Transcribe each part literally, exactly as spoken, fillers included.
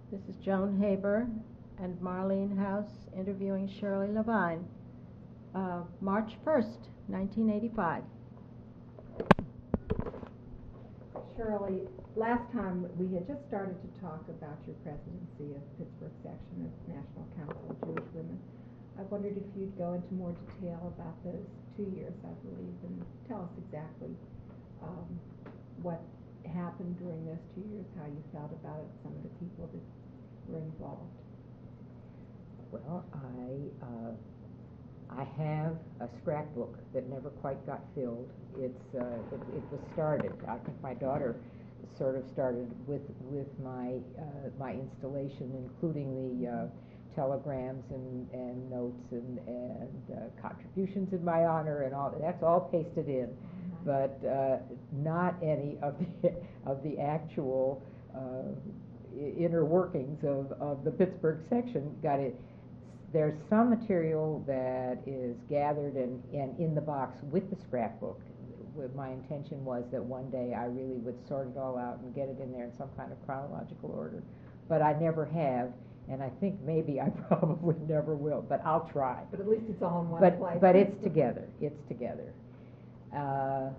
This is Joan Haber and Marlene House interviewing Shirley Levine. Uh, March first, nineteen eighty-five. Shirley, last time we had just started to talk about your presidency of Pittsburgh section of National Council of Jewish Women. I wondered if you'd go into more detail about those two years, I believe, and tell us exactly um, what happened during those two years, how you felt about it, some of the people that were involved. Well, I uh, I have a scrapbook that never quite got filled. It's uh, it, it was started. I think my daughter sort of started with with my uh, my installation, including the uh, telegrams and, and notes and and uh, contributions in my honor and all. That's all pasted in, mm-hmm. but uh, not any of the of the actual uh, inner workings of of the Pittsburgh section got it. There's some material that is gathered and, and in the box with the scrapbook. My intention was that one day I really would sort it all out and get it in there in some kind of chronological order. But I never have, and I think maybe I probably never will, but I'll try. But at least it's all in one but, place. But it's together. It's together. Uh,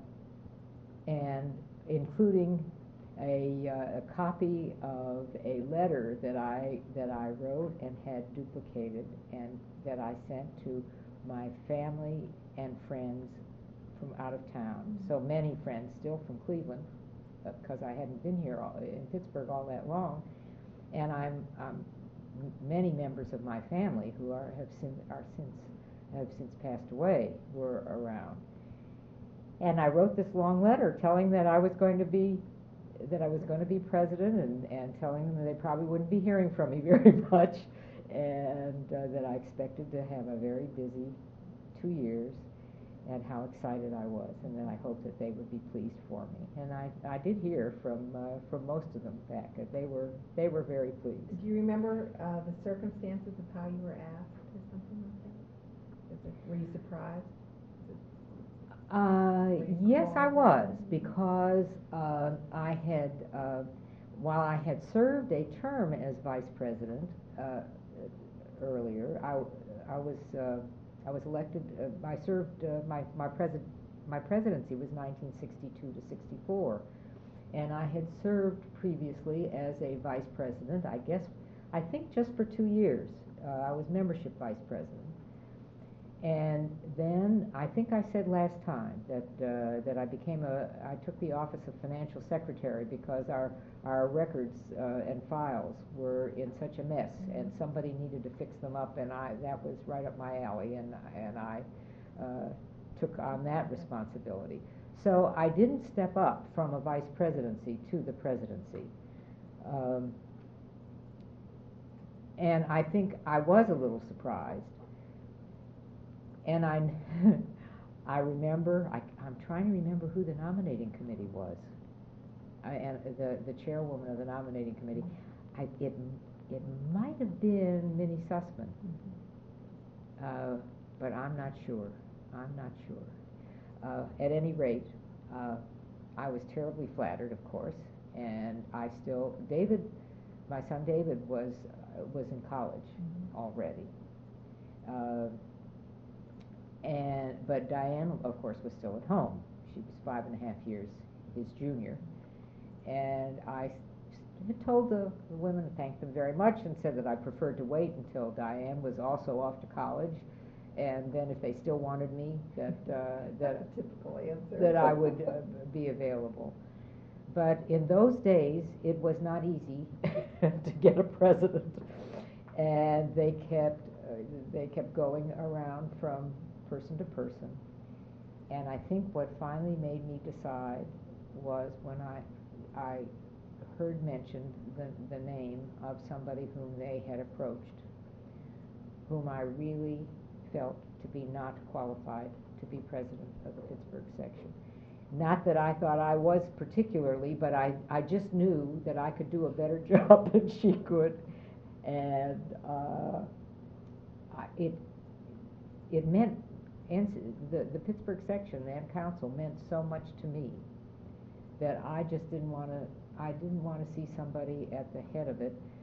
and including A, uh, a copy of a letter that I that I wrote and had duplicated and that I sent to my family and friends from out of town. Mm-hmm. So many friends still from Cleveland, because uh, I hadn't been here all, in Pittsburgh all that long, and I'm, I'm many members of my family who are have since are since have since passed away were around, and I wrote this long letter telling that I was going to be. that I was going to be president and, and telling them that they probably wouldn't be hearing from me very much, and uh, that I expected to have a very busy two years and how excited I was, and that I hoped that they would be pleased for me. And I, I did hear from uh, from most of them back. They were they were very pleased. Do you remember uh, the circumstances of how you were asked or something like that? Is it, were you surprised? Uh, yes, I was, because uh, I had, uh, while I had served a term as vice president uh, earlier, I, I was uh, I was elected. Uh, I served uh, my my president my presidency was nineteen sixty-two to sixty-four, and I had served previously as a vice president. I guess I think just for two years. Uh, I was membership vice president. And then I think I said last time that uh, that I became a I took the office of financial secretary because our our records uh, and files were in such a mess, mm-hmm. and somebody needed to fix them up, and I that was right up my alley, and and I uh, took on that responsibility. So I didn't step up from a vice presidency to the presidency. Um, and I think I was a little surprised. And I, I remember, I, I'm trying to remember who the nominating committee was, I, and the, the chairwoman of the nominating committee. I, it, it might have been Minnie Sussman, mm-hmm. uh, but I'm not sure. I'm not sure. Uh, at any rate, uh, I was terribly flattered, of course, and I still, David, my son David was, uh, was in college mm-hmm. already. Uh, And but Diane, of course, was still at home. She was five and a half years his junior, and I had told the, the women to thank them very much and said that I preferred to wait until Diane was also off to college, and then if they still wanted me, that uh, that typical answer. that I would uh, be available. But in those days, it was not easy to get a president, and they kept uh, they kept going around from person to person, and I think what finally made me decide was when I I heard mentioned the, the name of somebody whom they had approached, whom I really felt to be not qualified to be president of the Pittsburgh section. Not that I thought I was particularly, but I, I just knew that I could do a better job than she could, and uh, I, it it meant And the, the Pittsburgh section, the M Council, meant so much to me that I just didn't want to. I didn't want to see somebody at the head of it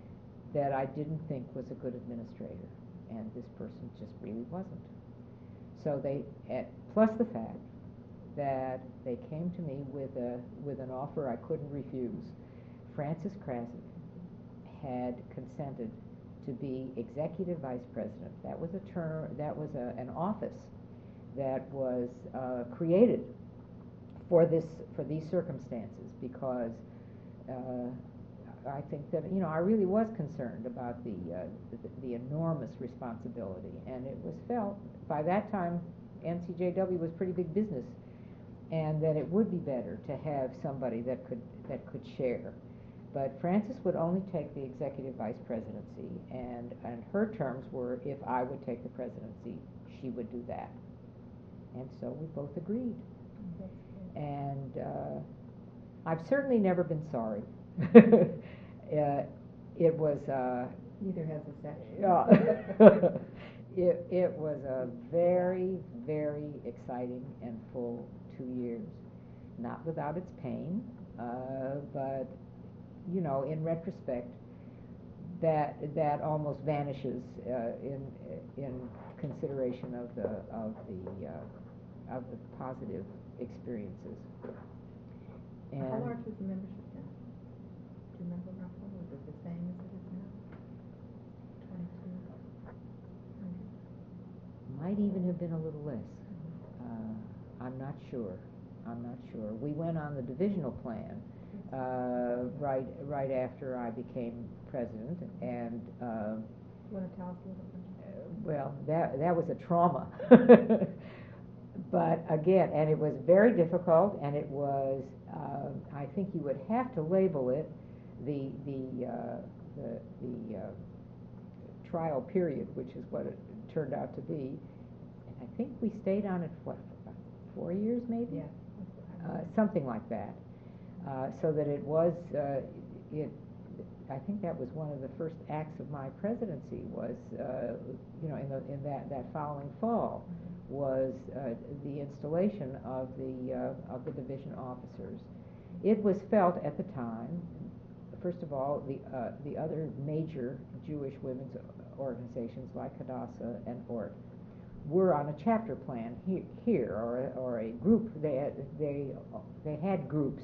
that I didn't think was a good administrator, and this person just really wasn't. So they, at, plus the fact that they came to me with a with an offer I couldn't refuse. Frances Krasik had consented to be executive vice president. That was a term. That was a, an office that was uh, created for this for these circumstances because uh, I think that you know I really was concerned about the, uh, the the enormous responsibility, and it was felt by that time N C J W was pretty big business, and that it would be better to have somebody that could that could share. But Frances would only take the executive vice presidency, and and her terms were if I would take the presidency, she would do that, and so we both agreed. And uh, I've certainly never been sorry. uh, it was. Uh, Neither has the section. uh, it it was a very very exciting and full two years, not without its pain, uh, but you know, in retrospect, that that almost vanishes uh, in in consideration of the of the uh, of the positive experiences. And how large was the membership then? Do you remember roughly? Was it the same as it is now? Twenty-two hundred. might even have been a little less. Uh, I'm not sure. I'm not sure. We went on the divisional plan uh, right right after I became president, and uh, You want to tell us a little bit? well, that that was a trauma. But again, and it was very difficult, and it was, uh, I think you would have to label it the the uh, the, the uh, trial period, which is what it turned out to be. And I think we stayed on it what, for about four years maybe, Yes. uh, something like that. Uh, so that it was uh, it. I think that was one of the first acts of my presidency was, uh, you know, in the in that that following fall. Was uh, the installation of the uh, of the division officers. It was felt at the time, first of all, the uh, the other major Jewish women's organizations like Hadassah and Ort were on a chapter plan he here or a, or a group. They had, they they had groups,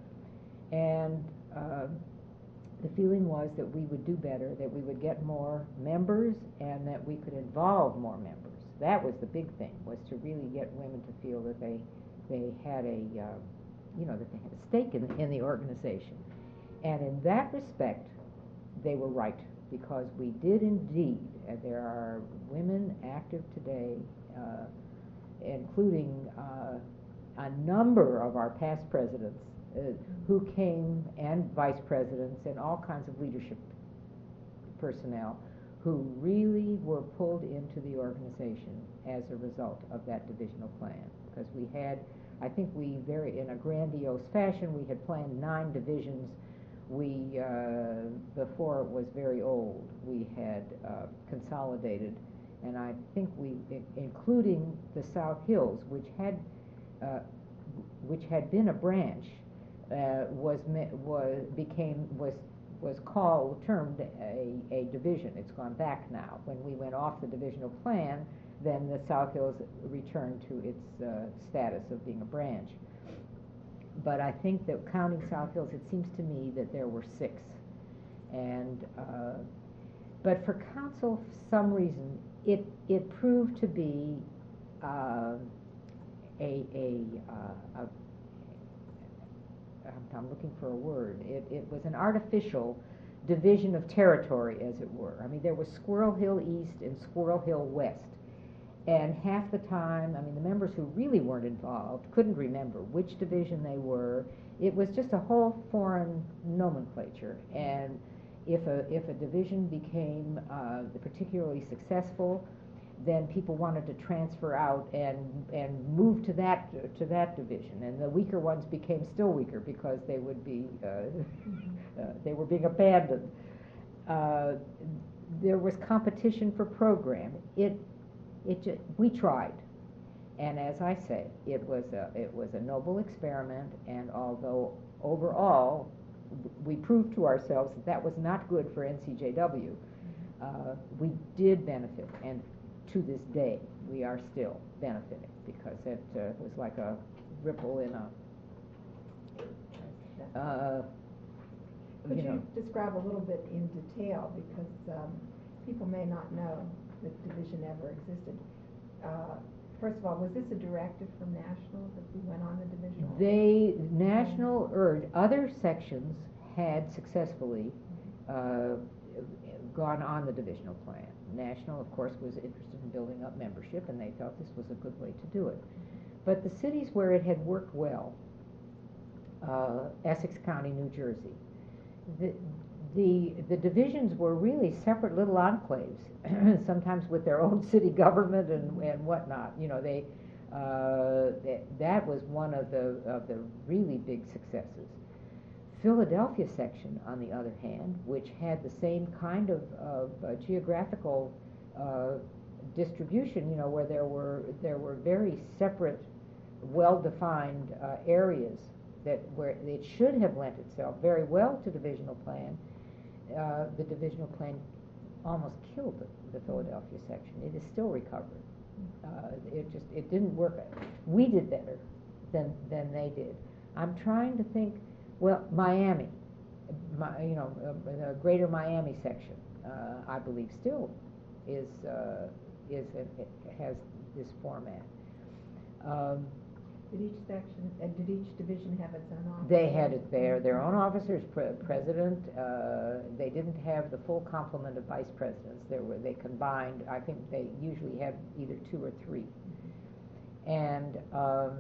and uh, the feeling was that we would do better, that we would get more members, and that we could involve more members. That was the big thing, was to really get women to feel that they they had a, uh, you know, that they had a stake in, in the organization. And in that respect, they were right, because we did indeed, and there are women active today, uh, including uh, a number of our past presidents uh, who came, and vice presidents, and all kinds of leadership personnel, who really were pulled into the organization as a result of that divisional plan. Because we had, I think we very, in a grandiose fashion, we had planned nine divisions. We, uh, before it was very old, we had uh, consolidated, and I think we, I- including the South Hills, which had, uh, which had been a branch, uh, was, me- was, became, was was called, termed a, a division. It's gone back now. When we went off the divisional plan, then the South Hills returned to its uh, status of being a branch. But I think that counting South Hills, it seems to me that there were six. And, uh, but for council, for some reason, it, it proved to be uh, a, a, uh, a I'm looking for a word. It, it was an artificial division of territory, as it were. I mean, there was Squirrel Hill East and Squirrel Hill West. And half the time, I mean, the members who really weren't involved couldn't remember which division they were. It was just a whole foreign nomenclature. And if a, if a division became uh, particularly successful, then people wanted to transfer out and and move to that to that division, and the weaker ones became still weaker because they would be uh, uh, they were being abandoned. Uh, there was competition for program. It it ju- we tried, and as I say, it was a it was a noble experiment. And although overall we proved to ourselves that that was not good for N C J W. Uh, we did benefit, and to this day, we are still benefiting, because it uh, was like a ripple in a, uh, Could you know. you describe a little bit in detail, because um, people may not know that division ever existed. Uh, First of all, was this a directive from National that we went on the divisional? They, National urged, other sections had successfully uh, gone on the divisional plan. National, of course, was interested in building up membership, and they thought this was a good way to do it. But the cities where it had worked well, uh, Essex County, New Jersey, the, the, the divisions were really separate little enclaves, sometimes with their own city government and, and whatnot. You know, they, uh, that, that was one of the, of the really big successes. Philadelphia section, on the other hand, which had the same kind of, of uh, geographical uh, distribution, you know, where there were, there were very separate, well-defined uh, areas that where it should have lent itself very well to divisional plan. Uh, the divisional plan almost killed the, the Philadelphia section. It is still recovered. Uh, it just, it didn't work. We did better than, than they did. I'm trying to think, well, Miami, my, you know, uh, the greater Miami section, uh, I believe still is, uh, is, a, has this format. Um, Did each section, uh, did each division have its own office? They had it there, their own officers, pre president. Uh, they didn't have the full complement of vice presidents. There were, they combined, I think they usually had either two or three. And um,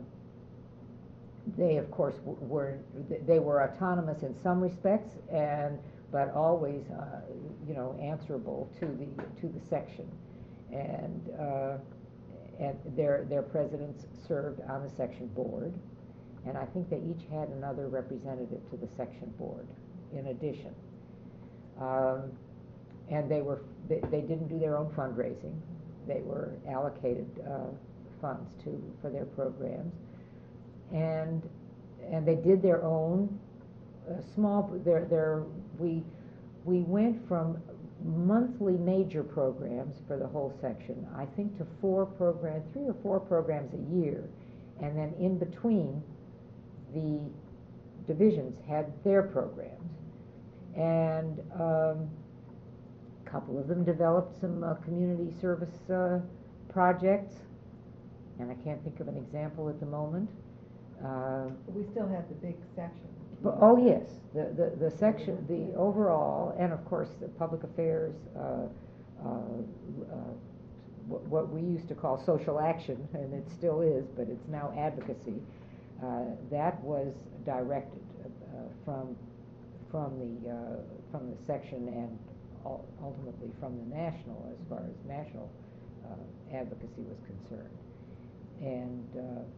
they, of course, w were, they were autonomous in some respects, and but always, uh, you know, answerable to the, to the section. And uh, and their, their presidents served on the section board, and I think they each had another representative to the section board in addition. Um, and they were, they, they didn't do their own fundraising. They were allocated uh, funds to, for their programs. And, and they did their own uh, small, their, their, we, we went from monthly major programs for the whole section, I think, to four programs, three or four programs a year, and then in between, the divisions had their programs, and um, a couple of them developed some uh, community service uh, projects, and I can't think of an example at the moment. Uh, But we still have the big section. But, oh yes, the, the, the section, the overall, and of course the public affairs, uh, uh, uh, what, what we used to call social action, and it still is, but it's now advocacy, uh, that was directed uh, from, from, the, uh, from the section and ultimately from the national, as far as national uh, advocacy was concerned. And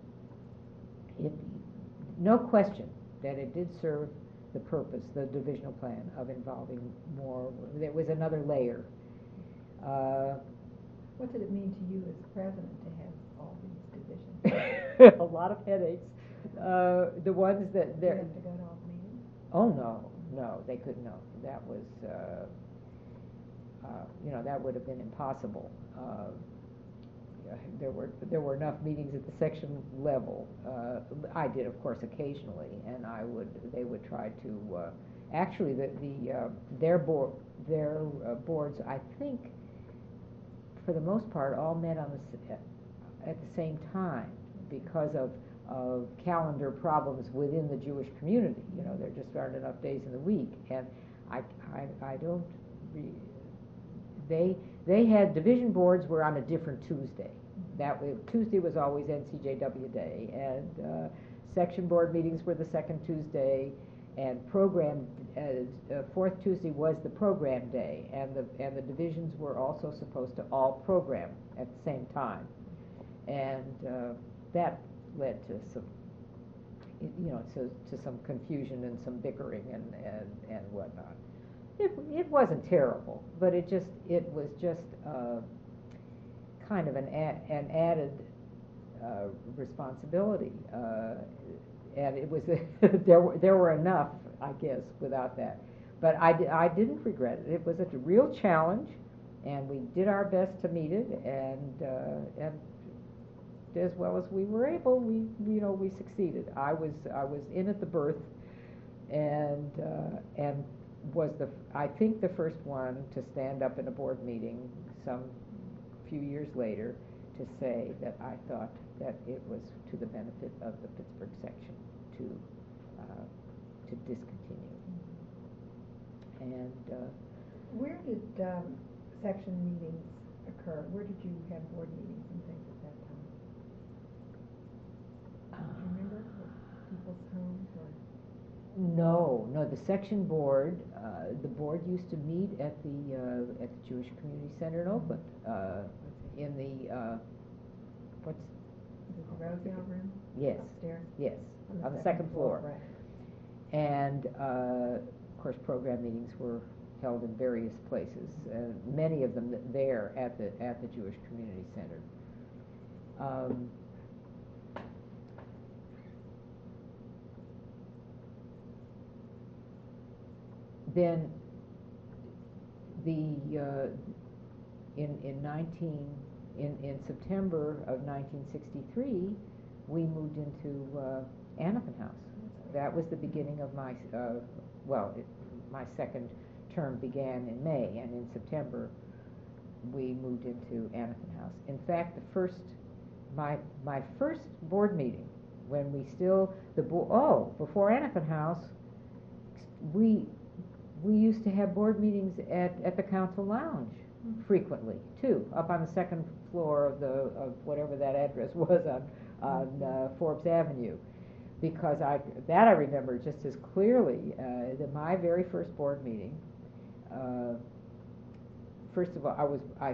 uh, it, no question that it did serve the purpose, the divisional plan, of involving more. There was another layer. Uh, what did it mean to you as president to have all these divisions? A lot of headaches. Uh, the ones that Did you they're. have to go to all the meetings? Oh no, no, they couldn't. No, that was. Uh, uh, you know, that would have been impossible. Uh, There were there were enough meetings at the section level. Uh, I did, of course, occasionally, and I would they would try to. Uh, actually, the the uh, their board their uh, boards, I think, for the most part, all met on the at the same time because of of calendar problems within the Jewish community. You know, there just aren't enough days in the week, and I I, I don't. Re they they had division boards were on a different Tuesday. That Tuesday was always N C J W Day, and uh, section board meetings were the second Tuesday, and program uh, uh, fourth Tuesday was the program day, and the and the divisions were also supposed to all program at the same time, and uh, that led to some, you know, to to some confusion and some bickering and and and whatnot. It it wasn't terrible, but it just it was just. Uh, kind of an, a, an added uh, responsibility. Uh, and it was, there were, there were enough, I guess, without that. But I, di- I didn't regret it. It was a real challenge, and we did our best to meet it, and, uh, and as well as we were able, we, you know, we succeeded. I was, I was in at the birth, and, uh, and was the, I think the first one to stand up in a board meeting some few years later to say that I thought that it was to the benefit of the Pittsburgh section to, uh, to discontinue. And, uh, Where did um, section meetings occur? Where did you have board meetings and things at that time? Do you remember? People's homes or? No, no, the section board, uh, the board used to meet at the, uh, at the Jewish Community Center in Oakland, uh, in the, uh, what's? Is it the Roselle room? Yes, Upstairs? yes, on the second floor. Right. And, uh, of course, program meetings were held in various places, uh, many of them there at the, at the Jewish Community Center. Um, Then the, uh, in, in nineteen, in, in September of nineteen sixty-three, we moved into, uh, Anapin House. That was the beginning of my, uh, well, it, my second term began in May, and in September, we moved into Anapin House. In fact, the first, my, my first board meeting, when we still, the, bo- oh, before Anapin House, we, we used to have board meetings at, at the council lounge frequently, too, up on the second floor of the, of whatever that address was on, on uh, Forbes Avenue. Because I, that I remember just as clearly, uh, that my very first board meeting, uh, first of all, I was, I,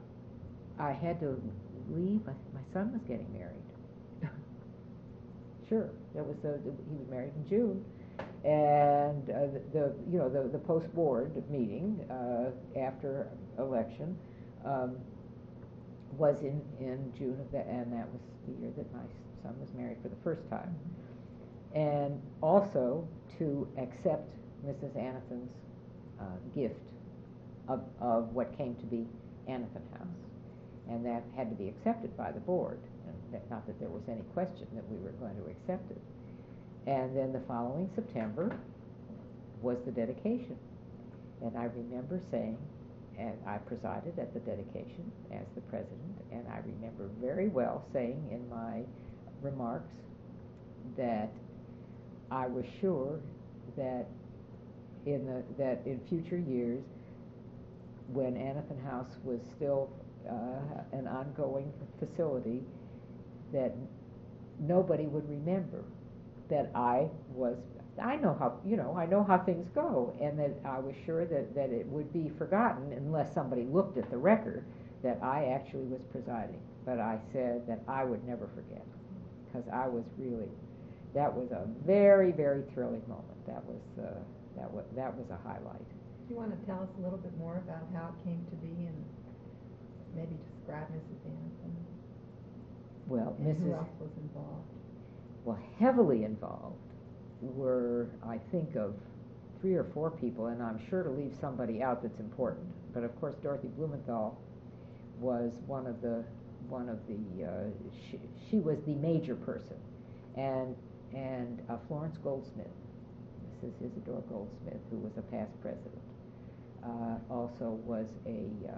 I had to leave, my, my son was getting married. Sure, that was the, he was married in June. And uh, the, the, you know, the, the post-board meeting uh, after election um, was in, in June of that, and that was the year that my son was married for the first time. And also to accept Missus Anapin's uh, gift of, of what came to be Anapin House. And that had to be accepted by the board, and that, not that there was any question that we were going to accept it. And then the following September was the dedication. And I remember saying, and I presided at the dedication as the president, and I remember very well saying in my remarks that I was sure that in the, that in future years, when Anapin House was still uh, an ongoing facility, that nobody would remember that I was, I know how, you know, I know how things go, and that I was sure that, that it would be forgotten unless somebody looked at the record that I actually was presiding. But I said that I would never forget, because I was really, that was a very, very thrilling moment. That was, uh, that was, that was a highlight. Do you want to tell us a little bit more about how it came to be, and maybe describe Missus Anapin? Well, And Missus who else was involved? Well, heavily involved were, I think, of three or four people, and I'm sure to leave somebody out that's important. But of course, Dorothy Blumenthal was one of the one of the uh, she, she was the major person, and and uh, Florence Goldsmith, Missus Isidore Goldsmith, who was a past president, uh, also was a uh,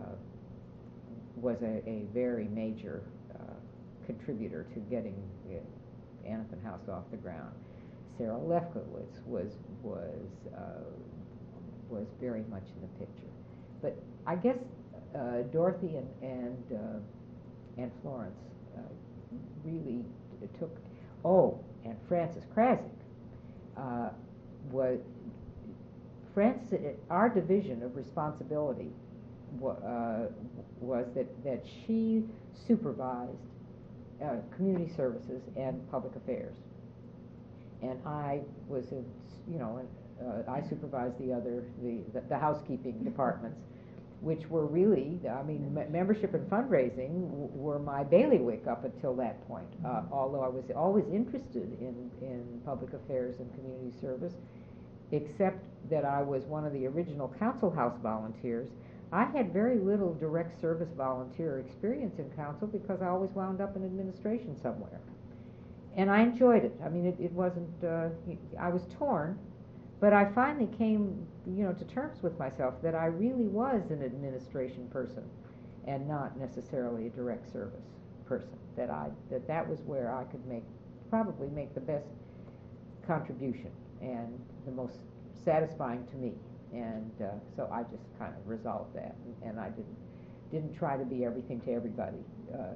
was a, a very major uh, contributor to getting uh, Anapin House off the ground. Sarah Lefkowitz was was uh, was very much in the picture, but I guess uh, Dorothy and and uh, and Florence uh, really took. Oh, and Frances Krasik uh, was Frances. Our division of responsibility wa uh, was that that she supervised Uh, community services and public affairs, and I was in, you know, uh, I supervised the other the, the the housekeeping departments, which were really, I mean, me- membership and fundraising w- were my bailiwick up until that point. Uh, although I was always interested in, in public affairs and community service, except that I was one of the original council house volunteers. I had very little direct service volunteer experience in council because I always wound up in administration somewhere. And I enjoyed it. I mean, it, it wasn't, uh, I was torn, but I finally came, you know, to terms with myself that I really was an administration person and not necessarily a direct service person. That I, that that was where I could make, probably make the best contribution and the most satisfying to me. And uh, so I just kind of resolved that, and, and I didn't didn't try to be everything to everybody. Uh,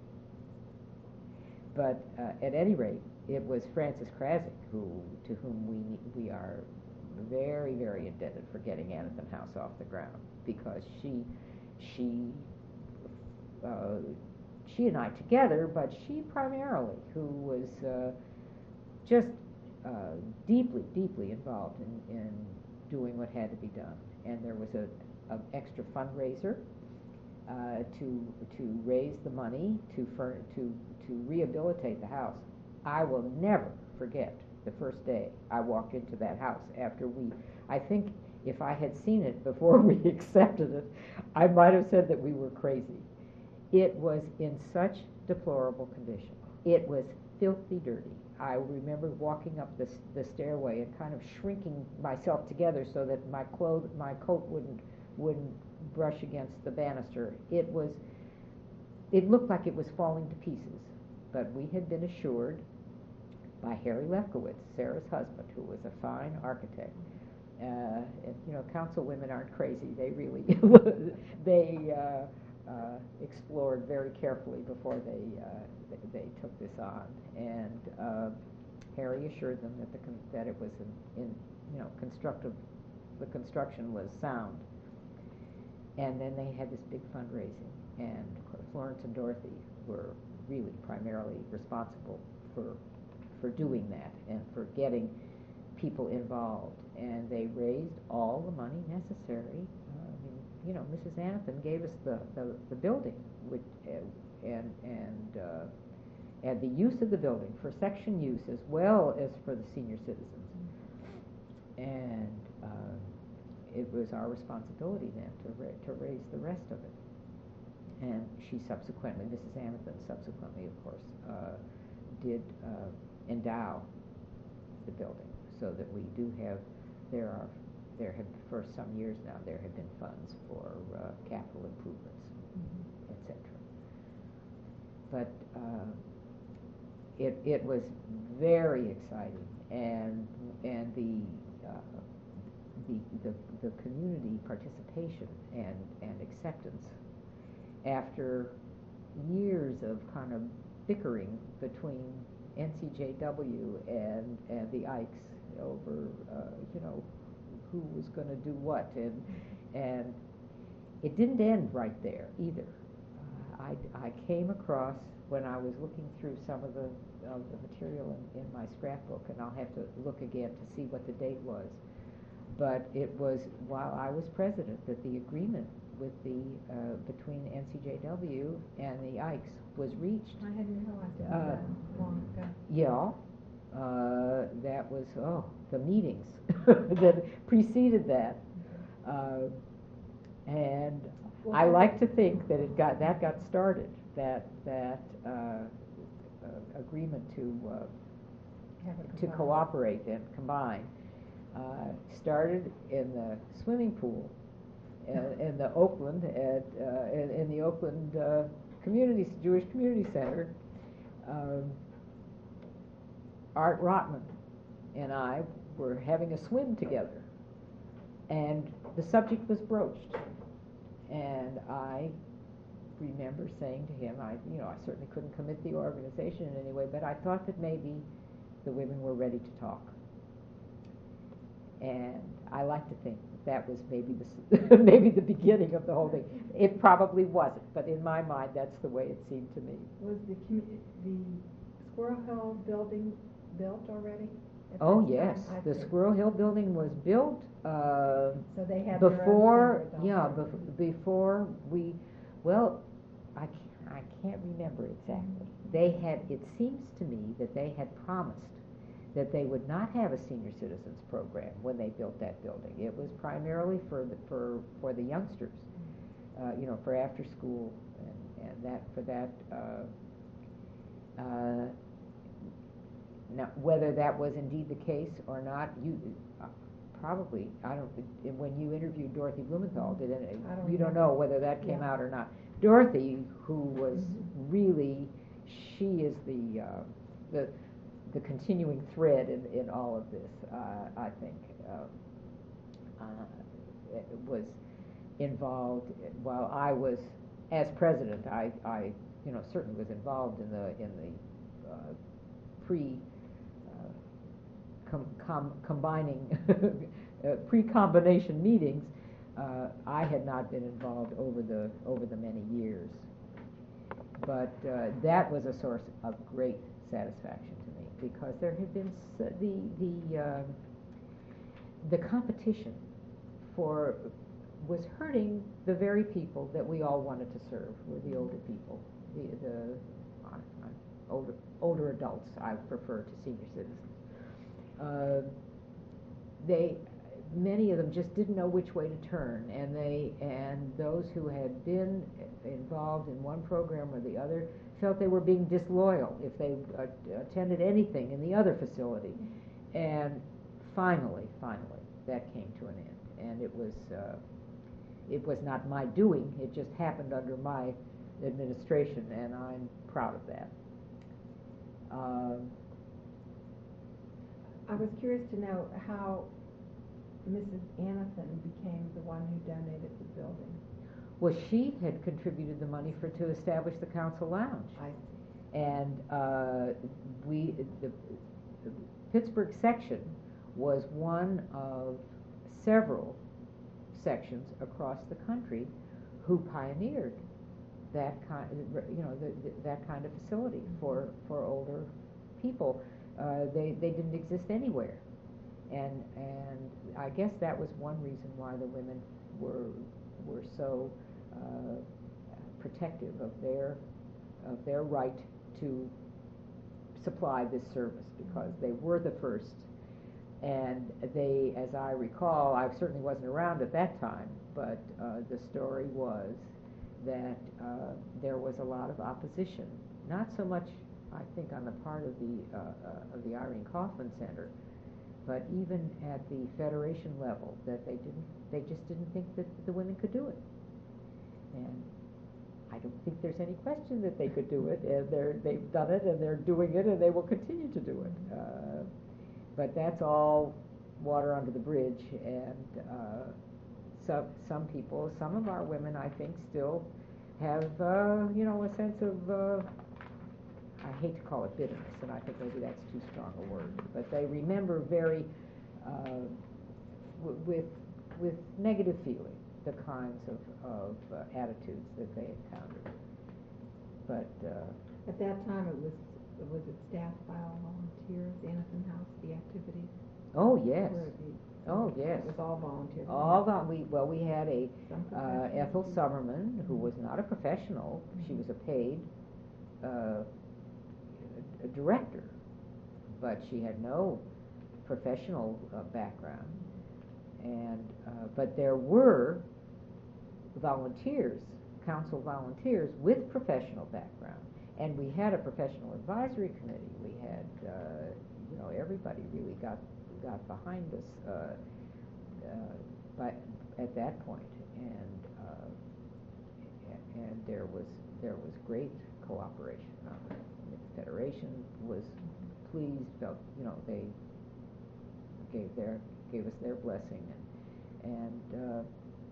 but uh, at any rate, it was Frances Krasik who, to whom we we are very very indebted for getting Anathan House off the ground, because she she uh, she and I together, but she primarily, who was uh, just uh, deeply deeply involved in, in doing what had to be done. And there was a, a extra fundraiser uh, to to raise the money to fur, to to rehabilitate the house. I will never forget the first day I walked into that house after we, I think if I had seen it before we accepted it, I might have said that we were crazy. It was in such deplorable condition. It was filthy dirty. I remember walking up the, the stairway and kind of shrinking myself together so that my clothes, my coat wouldn't wouldn't brush against the banister. It was, it looked like it was falling to pieces. But we had been assured by Harry Lefkowitz, Sarah's husband, who was a fine architect. Uh, and, you know, councilwomen aren't crazy. They really, they uh, uh, explored very carefully before they uh, they, they took this on. And uh, Harry assured them that the con that it was in, in you know constructive, the construction was sound. And then they had this big fundraising, and Florence and Dorothy were really primarily responsible for for doing that and for getting people involved. And they raised all the money necessary. Uh, I mean, you know, Missus Anathan gave us the the, the building, which uh, and and uh, and the use of the building for section use as well as for the senior citizens. And uh, it was our responsibility then to ra to raise the rest of it. And she subsequently, Missus Anathan subsequently, of course, uh, did uh, endow the building, so that we do have, there are, there have, for some years now, there have been funds for uh, capital improvements, mm-hmm. et cetera. But uh, it, it was very exciting, and, and the, uh, the, the, the community participation and, and acceptance after years of kind of bickering between N C J W and, and the Ikes over, uh, you know, who was going to do what, and and it didn't end right there either. Uh, I, I came across, when I was looking through some of the of the material in, in my scrapbook, and I'll have to look again to see what the date was, but it was while I was president that the agreement with the uh, between N C J W and the Ikes was reached. I hadn't realized it was Uh, that long ago. Yeah, uh, that was, oh, the meetings that preceded that. Uh, and Well, I I- like to think that it got, that got started, that, that uh, uh, agreement to, uh, Have it to combined. cooperate and combine, uh, started in the swimming pool in, in the Oakland, at, uh, in, in the Oakland uh, Community, Jewish Community Center. Um, Art Rotman and I were having a swim together, and the subject was broached, and I remember saying to him, I, you know, I certainly couldn't commit the organization in any way, but I thought that maybe the women were ready to talk. And I like to think that that was maybe the maybe the beginning of the whole thing. It probably wasn't, but in my mind, that's the way it seemed to me. Was the commu- the Squirrel Hill building built already? at Oh, that yes, time? I the think. Squirrel Hill building was built, uh, So they had their own before, senior adult yeah, program. bef- before we, well, I can't, I can't remember exactly. They had, it seems to me that they had promised that they would not have a senior citizens program when they built that building. It was primarily for the, for, for the youngsters, uh, you know, for after school and, and that, for that, uh, uh, now, whether that was indeed the case or not, you, uh, probably, I don't, think- when you interviewed Dorothy Blumenthal, did it, I don't you don't remember. know whether that came Yeah. out or not. Dorothy, who was Mhm. really, she is the, uh, the, the continuing thread in, in all of this, uh, I think, uh, uh, it was involved, while I was, as president, I, I, you know, certainly was involved in the, in the, uh, pre, uh, com, com, combining, uh, pre-combination meetings. uh, I had not been involved over the, over the many years. But uh, that was a source of great satisfaction to me, because there had been s- the, the, um the competition for, was hurting the very people that we all wanted to serve, were the older people, the, the uh, uh, older, older adults, I prefer to senior citizens. Uh, they, many of them just didn't know which way to turn, and they, and those who had been involved in one program or the other felt they were being disloyal if they uh, attended anything in the other facility. And finally, finally, that came to an end, and it was, uh, it was not my doing, it just happened under my administration, and I'm proud of that. Um, I was curious to know how Missus Anathan became the one who donated the building. Well, she had contributed the money for, to establish the council lounge. I, And uh, we, the, the Pittsburgh section was one of several sections across the country who pioneered that kind, you know, the, the, that kind of facility for, for older people. Uh, they, they didn't exist anywhere. And, and I guess that was one reason why the women were, were so uh, protective of their, of their right to supply this service, because they were the first. And they, as I recall, I certainly wasn't around at that time, but uh, the story was that uh, there was a lot of opposition, not so much, I think, on the part of the, uh, uh, of the Irene Kaufman Center, but even at the Federation level, that they didn't, they just didn't think that the women could do it. And I don't think there's any question that they could do it, and they're, they've done it, and they're doing it, and they will continue to do it. Uh, but that's all water under the bridge, and uh, some, some people, some of our women, I think, still have, uh, you know, a sense of, uh, I hate to call it bitterness, and I think maybe that's too strong a word, but they remember very, uh, w with, with negative feeling, the kinds of, of uh, attitudes that they encountered. But uh, at that time, it was, was it staffed by all volunteers, Anathan House, the activities? oh yes, Or the- oh yes, It was all volunteers? all that we well we had a Some uh, professionals? Ethel Summerman, who was not a professional. She was a paid uh, a director, but she had no professional uh, background. And uh, but there were volunteers, council volunteers with professional background, and we had a professional advisory committee. We had, uh, you know, everybody really got got behind us uh, uh, by, at that point, and uh, and there was there was great cooperation. Um, the Federation was pleased, felt, you know, they gave their gave us their blessing, and and uh,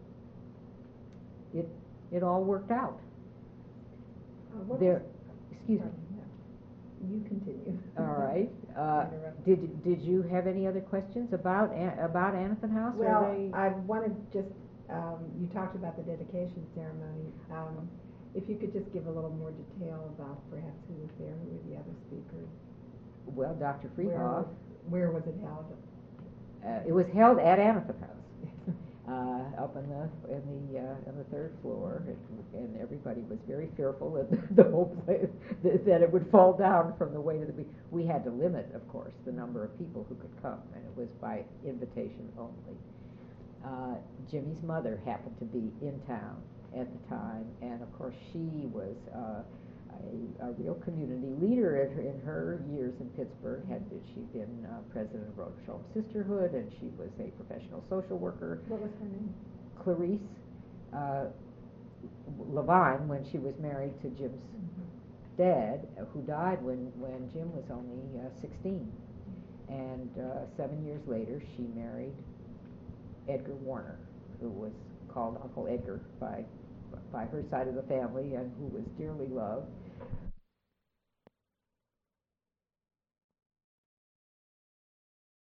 it it all worked out. Uh, what There, was- excuse me. Pardon, no. You continue. All right. Uh, Interrupt. did did you have any other questions about An about Anathan House? or Well, they... I wanted just, um, you talked about the dedication ceremony. Um, if you could just give a little more detail about perhaps who was there, who were the other speakers. Well, Doctor Where Freehoff, was- Where was it held? Uh, it was held at Amethyst House, uh, up in the in the uh, on the third floor, and, and everybody was very fearful that the whole place that, that it would fall down from the weight of the. We, we had to limit, of course, the number of people who could come, and it was by invitation only. Uh, Jimmy's mother happened to be in town at the time, and of course she was uh, a, a real community leader in her, in her years in Pittsburgh. Had she'd been uh, president of Rhodes Shalom Sisterhood, and she was a professional social worker. What was her name? Clarice uh, Levine, when she was married to Jim's Mm-hmm. dad, uh, who died when when Jim was only uh, sixteen, and uh, seven years later she married Edgar Warner, who was called Uncle Edgar by by her side of the family, and who was dearly loved.